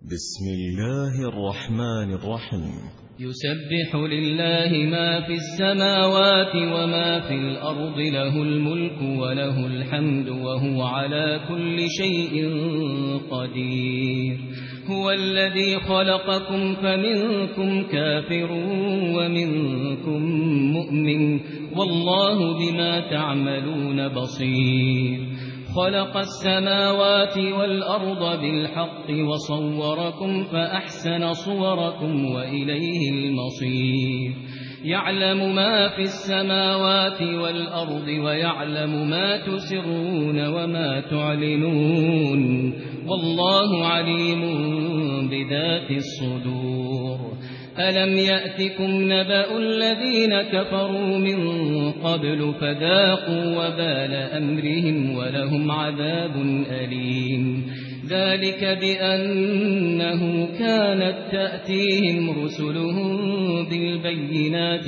بسم الله الرحمن الرحيم. يسبح لله ما في السماوات وما في الأرض، له الملك وله الحمد وهو على كل شيء قدير. هو الذي خلقكم فمنكم كافر ومنكم مؤمن، والله بما تعملون بصير. خلق السماوات والأرض بالحق وصوركم فأحسن صوركم وإليه المصير. يعلم ما في السماوات والأرض ويعلم ما تسرون وما تعلنون، والله عليم بذات الصدور. ألم يأتكم نبأ الذين كفروا من قبل فذاقوا وبال أمرهم ولهم عذاب أليم. ذلك بأنه كانت تأتيهم رسلهم بالبينات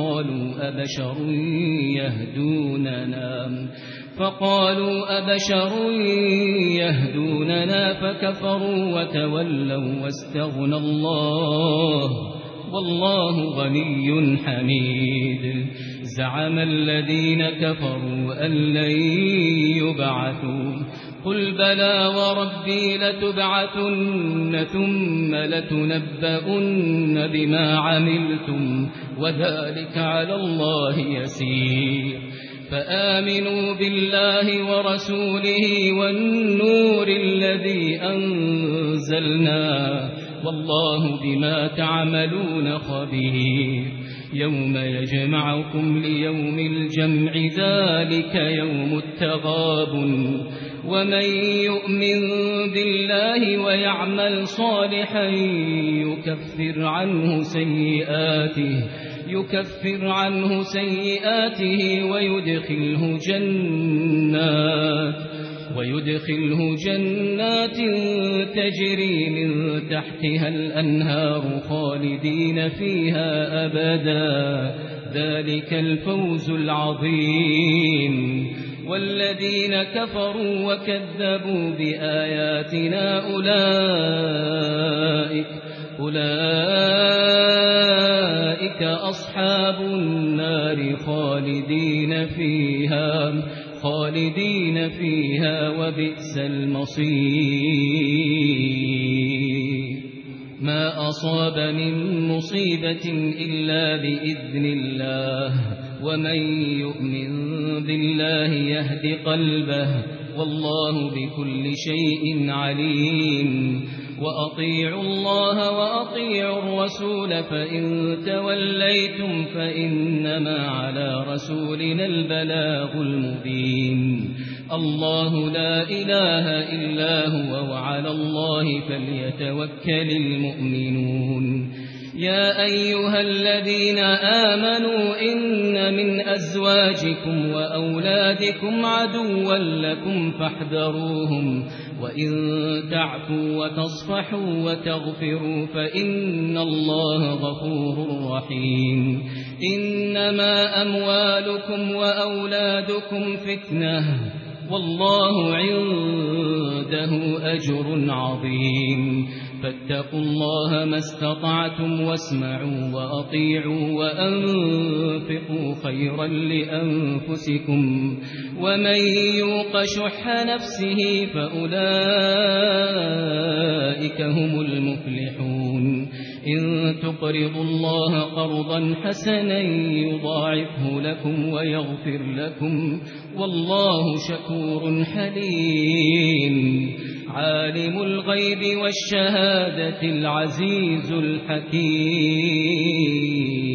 فقالوا أبشر يهدوننا فكفروا وتولوا واستغنى الله والله غني حميد. زعم الذين كفروا أن لن يبعثوا، قل بلى وربي لتبعثن ثم لتنبؤن بما عملتم وذلك على الله يسير. فآمنوا بالله ورسوله والنور الذي أنزلنا، والله بما تعملون خبير. يوم يجمعكم ليوم الجمع ذلك يوم التغابن، ومن يؤمن بالله ويعمل صالحا يكفر عنه سيئاته ويدخله جنات تجري من تحتها الأنهار خالدين فيها أبدا، ذلك الفوز العظيم. والذين كفروا وكذبوا بآياتنا أولئك أصحاب النار خالدين فيها وبئس المصير. ما أصاب من مصيبة إلا بإذن الله، ومن يؤمن بالله يهد قلبه، والله بكل شيء عليم. وأطيعوا الله وأطيعوا الرسول، فإن توليتم فإنما على رسولنا البلاغ المبين. الله لا إله إلا هو وعلى الله فليتوكل المؤمنون. يا أيها الذين آمنوا إن من أزواجكم وأولادكم عدوا لكم فاحذروهم، وإن تعفوا وتصفحوا وتغفروا فإن الله غفور رحيم. إنما أموالكم وأولادكم فتنة، والله عنده أجر عظيم. فاتقوا الله ما استطعتم واسمعوا وأطيعوا وأنفقوا خيرا لأنفسكم، ومن يوق شح نفسه فأولئك هم المفلحون. إن تقرضوا الله قرضا حسنا يضاعفه لكم ويغفر لكم، والله شكور حليم. عالم الغيب والشهادة العزيز الحكيم.